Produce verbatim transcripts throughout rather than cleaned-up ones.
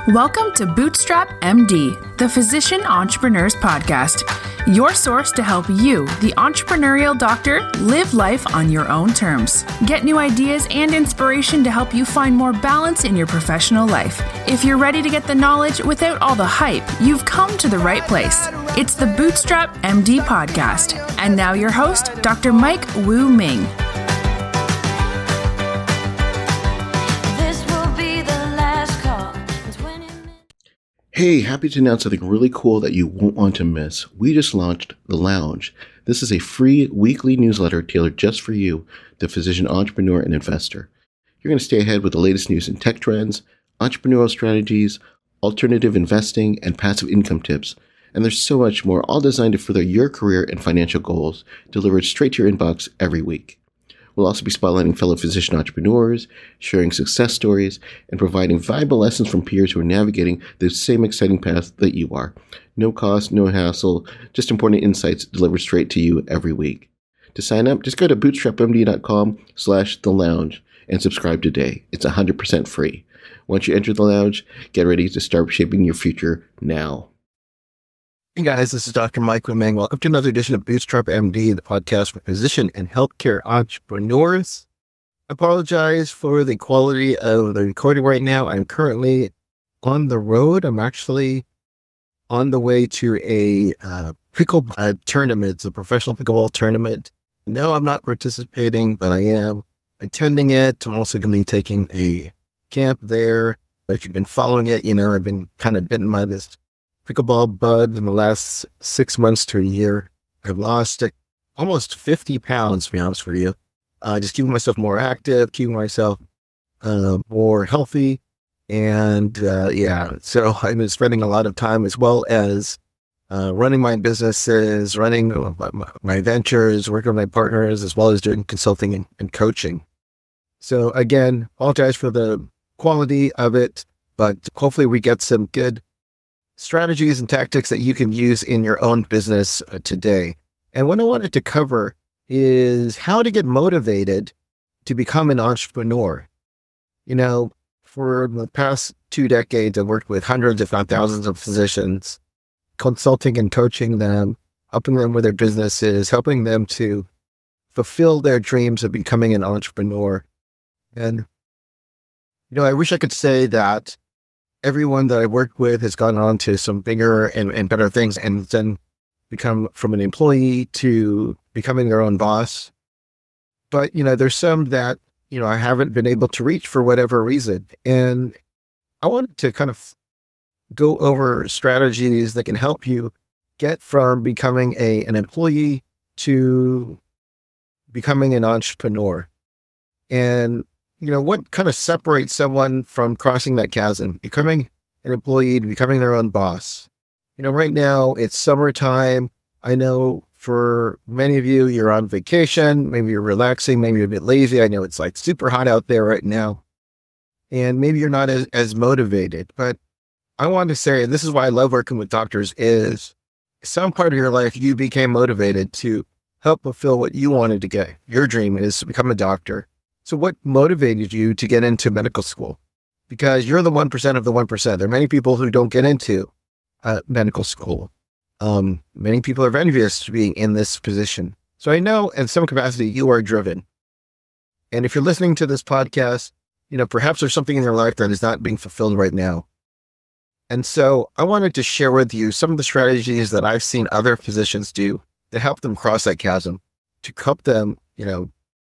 Welcome to Bootstrap M D, the Physician Entrepreneurs Podcast, your source to help you, the entrepreneurial doctor, live life on your own terms. Get new ideas and inspiration to help you find more balance in your professional life. If you're ready to get the knowledge without all the hype, you've come to the right place. It's the Bootstrap M D Podcast. And now your host, Doctor Mike Wu Ming. Hey, happy to announce something really cool that you won't want to miss. We just launched The Lounge. This is a free weekly newsletter tailored just for you, the physician entrepreneur and investor. You're going to stay ahead with the latest news in tech trends, entrepreneurial strategies, alternative investing, and passive income tips. And there's so much more, all designed to further your career and financial goals, delivered straight to your inbox every week. We'll also be spotlighting fellow physician entrepreneurs, sharing success stories, and providing valuable lessons from peers who are navigating the same exciting path that you are. No cost, no hassle, just important insights delivered straight to you every week. To sign up, just go to bootstrapmd.com slash the lounge and subscribe today. It's one hundred percent free. Once you enter the lounge, get ready to start shaping your future now. Hey guys, this is Doctor Mike Wu Ming. Welcome to another edition of Bootstrap M D, the podcast for physician and healthcare entrepreneurs. I apologize for the quality of the recording right now. I'm currently on the road. I'm actually on the way to a uh, pickleball uh, tournament. It's a professional pickleball tournament. No, I'm not participating, but I am attending it. I'm also going to be taking a camp there. If you've been following it, you know, I've been kind of bitten by this pickleball bud in the last six months to a year. I've lost uh, almost fifty pounds, to be honest with you. Uh, just keeping myself more active, keeping myself uh, more healthy. And uh, yeah, so I've been spending a lot of time as well as uh, running my businesses, running my, my ventures, working with my partners, as well as doing consulting and, and coaching. So again, apologize for the quality of it, but hopefully we get some good strategies and tactics that you can use in your own business uh, today. And what I wanted to cover is how to get motivated to become an entrepreneur. You know, for the past two decades, I've worked with hundreds, if not thousands of physicians, consulting and coaching them, helping them with their businesses, helping them to fulfill their dreams of becoming an entrepreneur. And, you know, I wish I could say that everyone that I worked with has gone on to some bigger and, and better things and then become from an employee to becoming their own boss. But, you know, there's some that, you know, I haven't been able to reach for whatever reason. And I wanted to kind of go over strategies that can help you get from becoming a an employee to becoming an entrepreneur. And you know, what kind of separates someone from crossing that chasm, becoming an employee to becoming their own boss? You know, right now it's summertime. I know for many of you, you're on vacation, maybe you're relaxing, maybe you're a bit lazy. I know it's like super hot out there right now. And maybe you're not as, as motivated, but I want to say, and this is why I love working with doctors, is some part of your life, you became motivated to help fulfill what you wanted to get. Your dream is to become a doctor. So what motivated you to get into medical school? Because you're the one percent of the one percent. There are many people who don't get into uh, medical school. Um, many people are envious to being in this position. So I know in some capacity you are driven. And if you're listening to this podcast, you know, perhaps there's something in your life that is not being fulfilled right now. And so I wanted to share with you some of the strategies that I've seen other physicians do to help them cross that chasm, to help them, you know,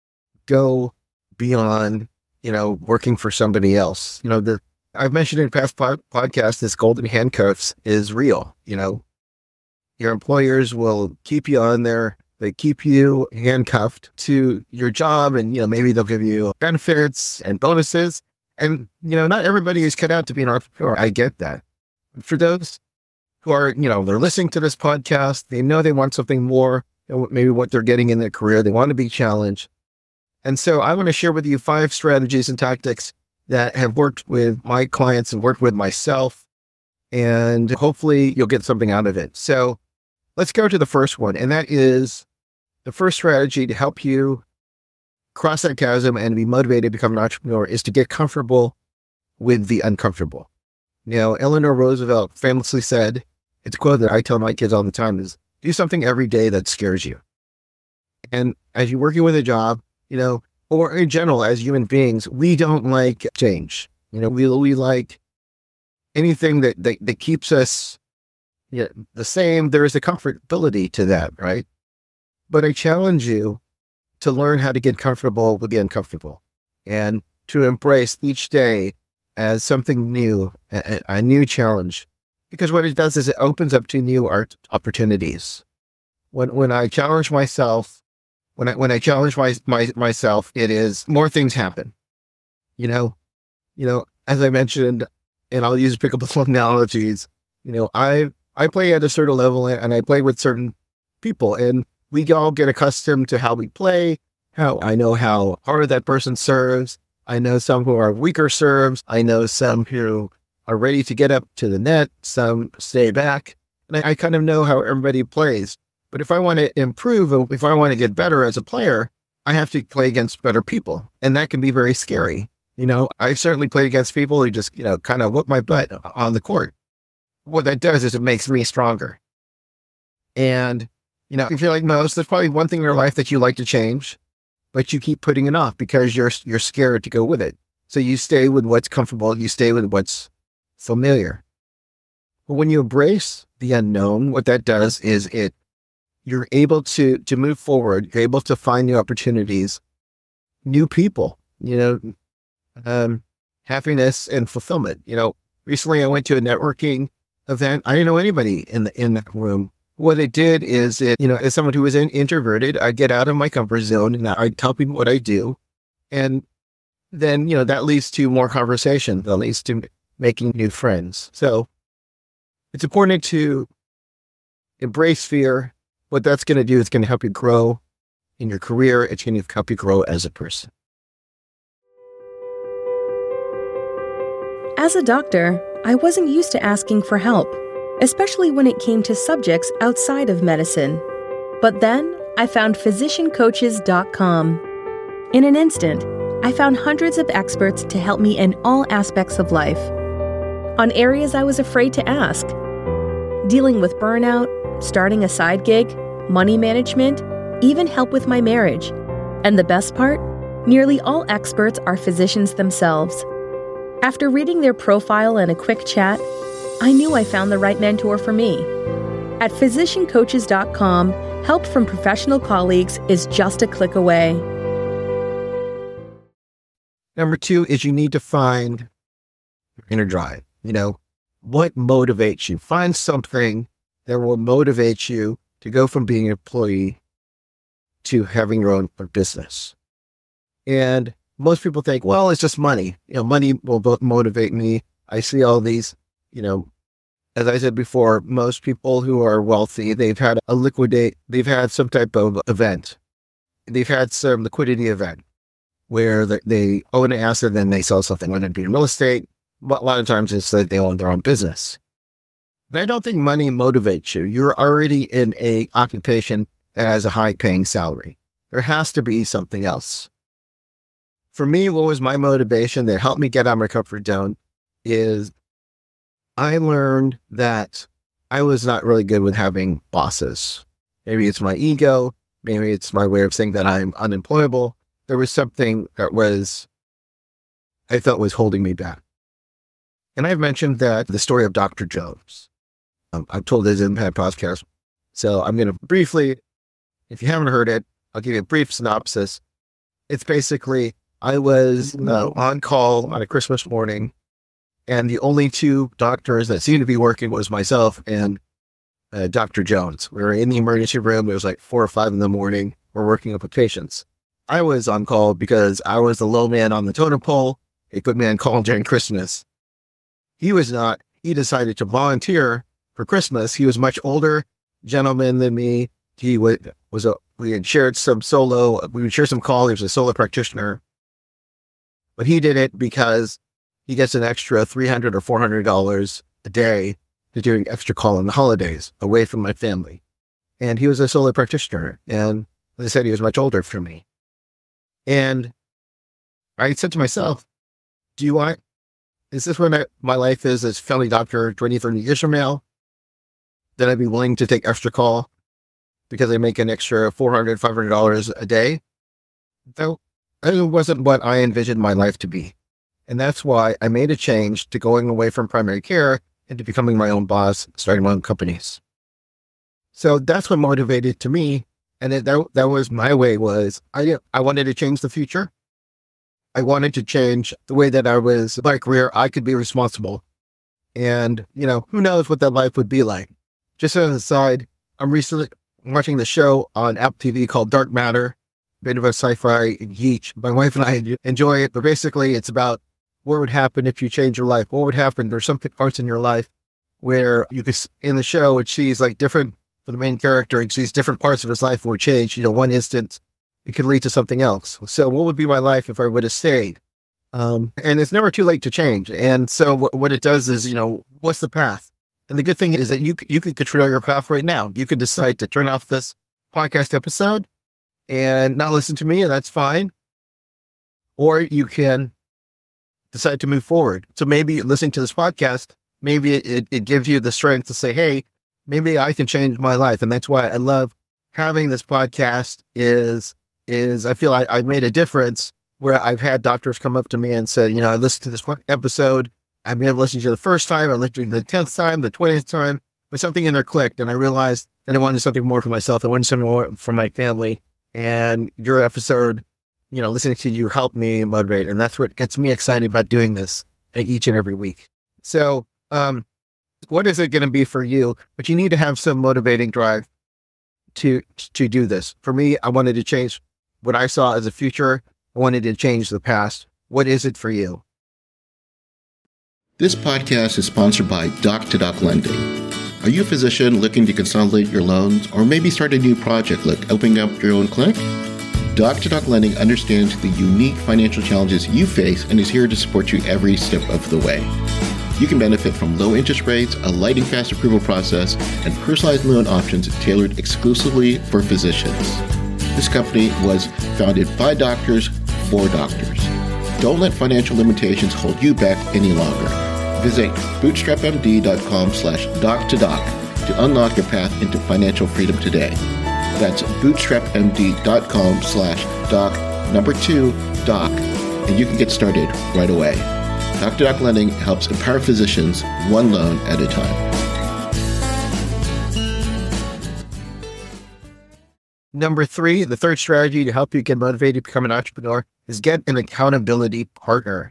go beyond, you know, working for somebody else. You know, the I've mentioned in past pod, podcasts, this golden handcuffs is real. You know, your employers will keep you on there. They keep you handcuffed to your job, and, you know, maybe they'll give you benefits and bonuses. And, you know, not everybody is cut out to be an entrepreneur. I get that. For those who are, you know, they're listening to this podcast, they know they want something more than maybe what they're getting in their career. They want to be challenged. And so I want to share with you five strategies and tactics that have worked with my clients and worked with myself, and hopefully you'll get something out of it. So let's go to the first one. And that is the first strategy to help you cross that chasm and be motivated to become an entrepreneur is to get comfortable with the uncomfortable. You know, Eleanor Roosevelt famously said, it's a quote that I tell my kids all the time, is do something every day that scares you. And as you're working with a job, you know, or in general, as human beings, we don't like change. You know, we, we like anything that, that, that keeps us yeah, the same. There is a comfortability to that, right? But I challenge you to learn how to get comfortable with the uncomfortable and to embrace each day as something new, a, a new challenge. Because what it does is it opens up to new art opportunities. When when I challenge myself, when I when I challenge my, my myself, it is more things happen. You know, you know, as I mentioned, and I'll use pickleball analogies. You know, I I play at a certain level and I play with certain people, and we all get accustomed to how we play. How I know how hard that person serves. I know some who are weaker serves. I know some who are ready to get up to the net. Some stay back, and I, I kind of know how everybody plays. But if I want to improve, if I want to get better as a player, I have to play against better people, and that can be very scary. You know, I've certainly played against people who just, you know, kind of whoop my butt on the court. What that does is it makes me stronger. And, you know, if you're like most, there's probably one thing in your life that you like to change, but you keep putting it off because you're you're scared to go with it. So you stay with what's comfortable. You stay with what's familiar. But when you embrace the unknown, what that does is it you're able to to move forward. You're able to find new opportunities, new people. You know, um, happiness and fulfillment. You know, recently I went to a networking event. I didn't know anybody in the in that room. What it did is it, you know, as someone who is in, introverted, I get out of my comfort zone and I tell people what I do. And then, you know, that leads to more conversation. That leads to making new friends. So it's important to embrace fear. What that's going to do is going to help you grow in your career. It's going to help you grow as a person. As a doctor, I wasn't used to asking for help, especially when it came to subjects outside of medicine. But then I found physician coaches dot com. In an instant, I found hundreds of experts to help me in all aspects of life. On areas I was afraid to ask. Dealing with burnout, starting a side gig, money management, even help with my marriage. And the best part? Nearly all experts are physicians themselves. After reading their profile and a quick chat, I knew I found the right mentor for me. At physician coaches dot com, help from professional colleagues is just a click away. Number two is you need to find your inner drive. You know, what motivates you? Find something that will motivate you to go from being an employee to having your own business. And most people think, well, it's just money. You know, money will motivate me. I see all these, you know, as I said before, most people who are wealthy, they've had a liquidate, they've had some type of event. They've had some liquidity event where they own an asset, then they sell something, whether it be in real estate. But a lot of times it's that they own their own business. But I don't think money motivates you. You're already in a occupation that has a high paying salary. There has to be something else. For me, what was my motivation that helped me get out of my comfort zone is I learned that I was not really good with having bosses. Maybe it's my ego. Maybe it's my way of saying that I'm unemployable. There was something that was, I felt was holding me back. And I've mentioned that the story of Doctor Jones. Um, I've told this in my podcast. So I'm going to briefly, if you haven't heard it, I'll give you a brief synopsis. It's basically, I was uh, on call on a Christmas morning, and the only two doctors that seemed to be working was myself and uh, Doctor Jones. We were in the emergency room. It was like four or five in the morning. We're working up with patients. I was on call because I was the low man on the totem pole. They put me on call during Christmas. He was not. He decided to volunteer for Christmas. He was much older gentleman than me. He was, was a, we had shared some solo, we would share some call. He was a solo practitioner. But he did it because he gets an extra three hundred dollars or four hundred dollars a day to doing extra call on the holidays away from my family. And he was a solo practitioner. And as I said, he was much older from me. And I said to myself, do you want, is this what I, my life is as a family doctor twenty, thirty years from now? Then I'd be willing to take extra call because I make an extra four hundred dollars, five hundred dollars a day. That, that wasn't what I envisioned my life to be. And that's why I made a change to going away from primary care and to becoming my own boss, starting my own companies. So that's what motivated to me. And it, that, that was my way was I, I wanted to change the future. I wanted to change the way that I was, my career, I could be responsible. And, you know, who knows what that life would be like. Just as an aside, I'm recently watching the show on Apple T V called Dark Matter, a bit of a sci-fi geek. My wife and I enjoy it, but basically it's about what would happen if you change your life. What would happen? There's some parts in your life where you could, in the show, it sees like different, for the main character, it sees different parts of his life would change. You know, one instant, it could lead to something else. So what would be my life if I would have stayed? Um, and it's never too late to change. And so what, what it does is, you know, what's the path? And the good thing is that you you can control your path right now. You can decide to turn off this podcast episode and not listen to me, and that's fine. Or you can decide to move forward. So maybe listening to this podcast, maybe it, it gives you the strength to say, hey, maybe I can change my life. And that's why I love having this podcast is, is I feel I, I made a difference where I've had doctors come up to me and said, you know, I listened to this episode. I've been able to listen to it the first time, I listened to the tenth time, the twentieth time, but something in there clicked. And I realized that I wanted something more for myself. I wanted something more for my family. And your episode, you know, listening to you helped me motivate. And that's what gets me excited about doing this each and every week. So, um, what is it going to be for you? But you need to have some motivating drive to, to do this. For me, I wanted to change what I saw as a future. I wanted to change the past. What is it for you? This podcast is sponsored by Doc to Doc Lending. Are you a physician looking to consolidate your loans or maybe start a new project like opening up your own clinic? Doc to Doc Lending understands the unique financial challenges you face and is here to support you every step of the way. You can benefit from low interest rates, a light and fast approval process, and personalized loan options tailored exclusively for physicians. This company was founded by doctors for doctors. Don't let financial limitations hold you back any longer. Visit bootstrapmd.com slash doc to doc to unlock your path into financial freedom today. That's bootstrapmd.com slash doc number two doc, and you can get started right away. Doc to Doc Lending helps empower physicians one loan at a time. Number three, the third strategy to help you get motivated to become an entrepreneur is get an accountability partner.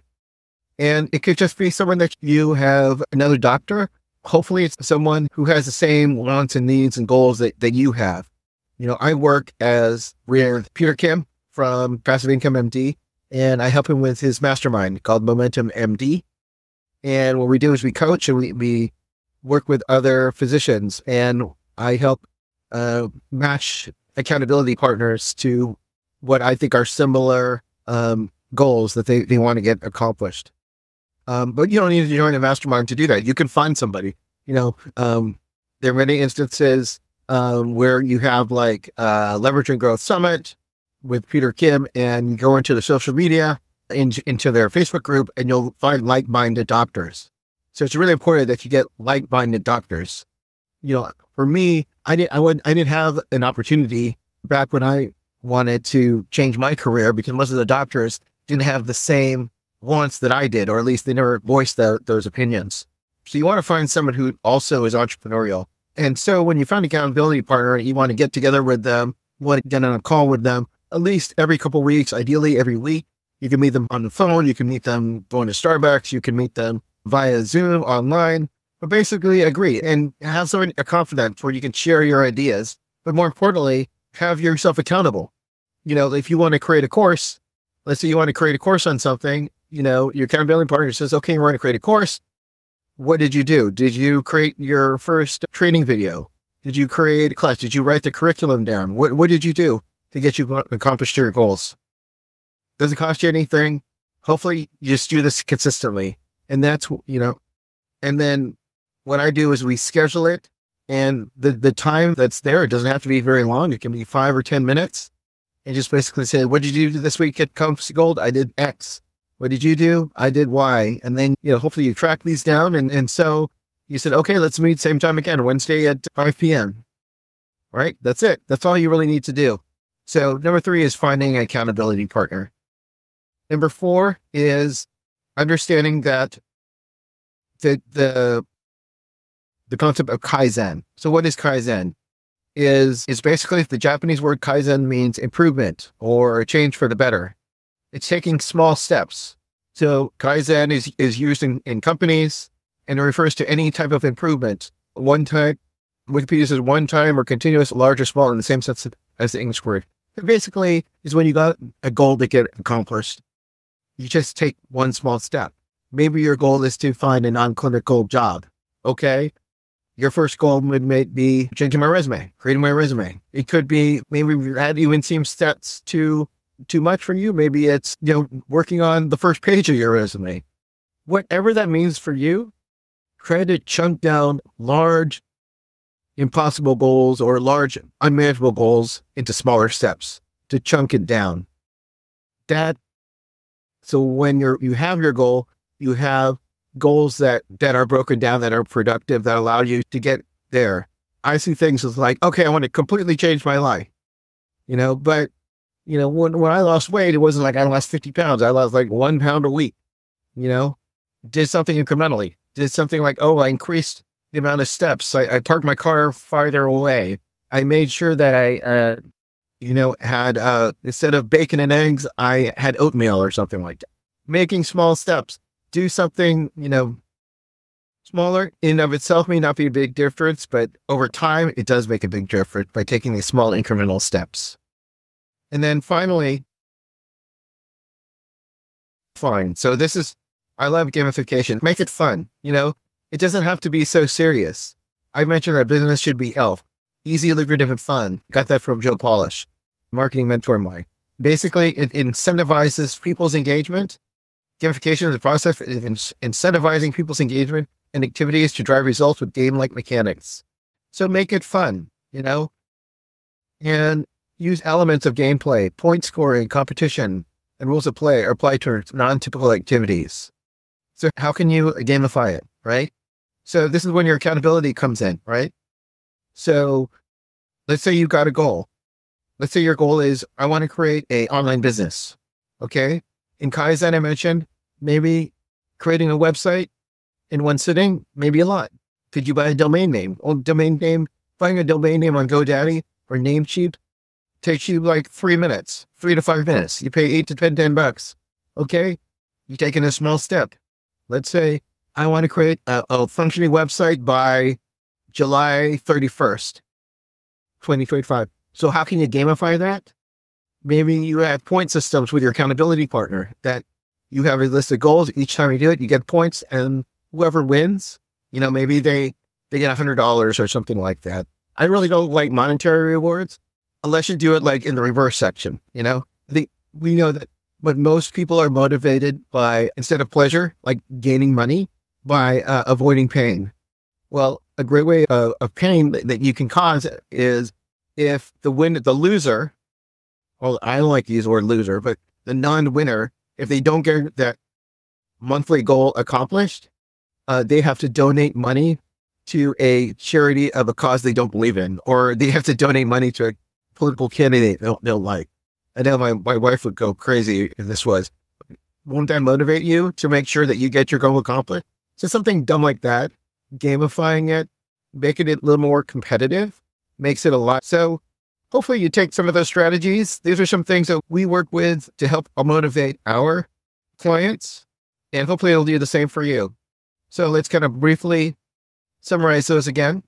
And it could just be someone that you have another doctor. Hopefully it's someone who has the same wants and needs and goals that, that you have. You know, I work as with Peter Kim from Passive Income M D, and I help him with his mastermind called Momentum M D. And what we do is we coach and we, we work with other physicians, and I help uh, match accountability partners to what I think are similar um, goals that they, they want to get accomplished. Um, but you don't need to join a mastermind to do that. You can find somebody, you know, um, there are many instances um, where you have like uh Leverage and Growth Summit with Peter Kim, and you go into the social media, in, into their Facebook group, and you'll find like-minded doctors. So it's really important that you get like-minded doctors. You know, for me, I didn't, I would, I didn't have an opportunity back when I wanted to change my career because most of the doctors didn't have the same wants that I did, or at least they never voiced the, those opinions. So you want to find someone who also is entrepreneurial. And so when you find an accountability partner, you want to get together with them, you want to get on a call with them at least every couple of weeks, ideally every week. You can meet them on the phone, you can meet them going to Starbucks, you can meet them via Zoom online, but basically agree and have someone, a confidant where you can share your ideas, but more importantly, have yourself accountable. You know, if you want to create a course, let's say you want to create a course on something, you know, your accountability partner says, okay, we're going to create a course. What did you do? Did you create your first training video? Did you create a class? Did you write the curriculum down? What What did you do to get you accomplished your goals? Does it cost you anything? Hopefully you just do this consistently. And that's, you know, and then what I do is we schedule it, and the, the time that's there, it doesn't have to be very long. It can be five or ten minutes, and just basically say, what did you do this week at Compass Gold? I did X. What did you do? I did Y. And then, you know, hopefully you track these down. And, and so you said, okay, let's meet same time again, Wednesday at five p.m. All right. That's it. That's all you really need to do. So number three is finding an accountability partner. Number four is understanding that the, the, the concept of Kaizen. So what is Kaizen? Is, is basically the Japanese word Kaizen means improvement or change for the better. It's taking small steps. So Kaizen is, is used in, in companies and it refers to any type of improvement. One time, Wikipedia says one time or continuous, large or small in the same sense as the English word. It basically is when you got a goal to get accomplished, you just take one small step. Maybe your goal is to find a non-clinical job. Okay. Your first goal would may be changing my resume, creating my resume. It could be maybe that even seems that's too too much for you. Maybe it's, you know, working on the first page of your resume. Whatever that means for you, try to chunk down large, impossible goals or large, unmanageable goals into smaller steps to chunk it down. That, so when you're, you have your goal, you have goals that, that are broken down, that are productive, that allow you to get there. I see things as like, okay, I want to completely change my life, you know, but you know, when, when I lost weight, it wasn't like I lost fifty pounds. I lost like one pound a week, you know, did something incrementally, did something like, oh, I increased the amount of steps. I, I parked my car farther away. I made sure that I, uh, you know, had, uh, instead of bacon and eggs, I had oatmeal or something like that. Making small steps, do something, you know, smaller in and of itself may not be a big difference, but over time, it does make a big difference by taking these small incremental steps. And then finally, fun. So this is, I love gamification. Make it fun. You know, it doesn't have to be so serious. I mentioned that business should be health, easy, lucrative, and fun. Got that from Joe Polish, marketing mentor of mine. Basically, it incentivizes people's engagement. Gamification is the process of incentivizing people's engagement and activities to drive results with game-like mechanics. So make it fun, you know, and use elements of gameplay, point scoring, competition, and rules of play are applied to non-typical activities. So how can you gamify it, right? So this is when your accountability comes in, right? So let's say you got a goal. Let's say your goal is, I want to create an online business, okay? In Kaizen, I mentioned maybe creating a website in one sitting, maybe a lot. Could you buy a domain name? Well, domain name, buying a domain name on GoDaddy or Namecheap takes you like three minutes, three to five minutes. You pay eight to ten, ten bucks. Okay. You're taking a small step. Let's say I want to create a, a functioning website by July thirty-first, twenty twenty-five. So how can you gamify that? Maybe you have point systems with your accountability partner that you have a list of goals. Each time you do it, you get points, and whoever wins, you know, maybe they, they get a hundred dollars or something like that. I really don't like monetary rewards unless you do it like in the reverse section. You know, the, we know that, but most people are motivated by, instead of pleasure, like gaining money, by uh, avoiding pain. Well, a great way of, of pain that, that you can cause is if the win, the loser, well, I don't like to use the word loser, but the non-winner, if they don't get that monthly goal accomplished, uh, they have to donate money to a charity of a cause they don't believe in, or they have to donate money to a political candidate they don't, they don't like. I know my, my wife would go crazy if this was. Won't that motivate you to make sure that you get your goal accomplished? So something dumb like that, gamifying it, making it a little more competitive, makes it a lot. So hopefully you take some of those strategies. These are some things that we work with to help motivate our clients, and hopefully it'll do the same for you. So let's kind of briefly summarize those again.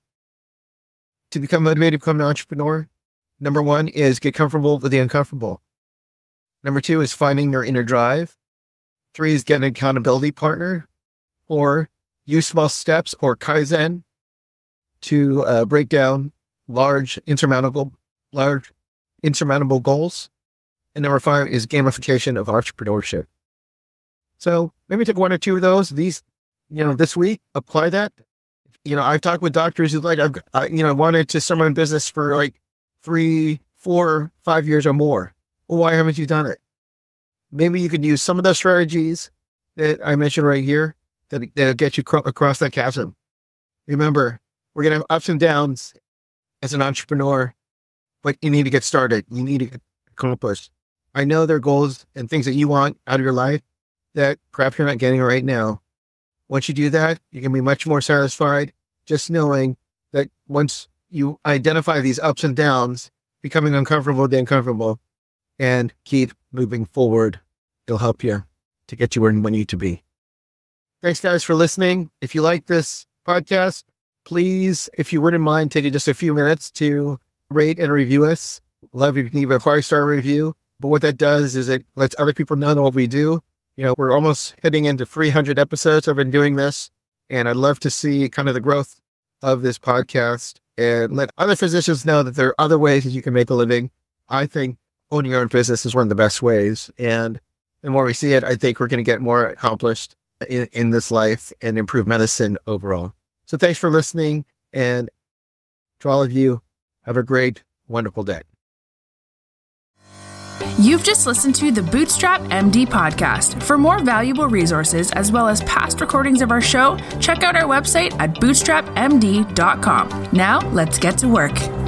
To become motivated, become an entrepreneur. Number one is get comfortable with the uncomfortable. Number two is finding your inner drive. Three is get an accountability partner. Four, use small steps or Kaizen to uh, break down large insurmountable, large insurmountable goals. And number five is gamification of entrepreneurship. So maybe take one or two of those. These, you know, this week, apply that. You know, I've talked with doctors who like, I've, I, you know, wanted to start my own business for like three, four, five years or more. Well, why haven't you done it? maybe you could use some of those strategies that I mentioned right here that, that'll get you cro- across that chasm. Remember, we're going to have ups and downs as an entrepreneur, but you need to get started. You need to get accomplished. I know there are goals and things that you want out of your life that perhaps you're not getting right now. Once you do that, you can be much more satisfied just knowing that once you identify these ups and downs, becoming uncomfortable, then comfortable, and keep moving forward, it'll help you to get you where you need to be. Thanks, guys, for listening. If you like this podcast, please, if you wouldn't mind taking just a few minutes to rate and review us. Love if you can leave a five-star review. But what that does is it lets other people know what we do. You know, we're almost heading into three hundred episodes. I've been doing this, and I'd love to see kind of the growth of this podcast and let other physicians know that there are other ways that you can make a living. I think owning your own business is one of the best ways. And the more we see it, I think we're going to get more accomplished in, in this life and improve medicine overall. So thanks for listening. And to all of you, have a great, wonderful day. You've just listened to the Bootstrap M D podcast. For more valuable resources, as well as past recordings of our show, check out our website at bootstrap m d dot com. Now, let's get to work.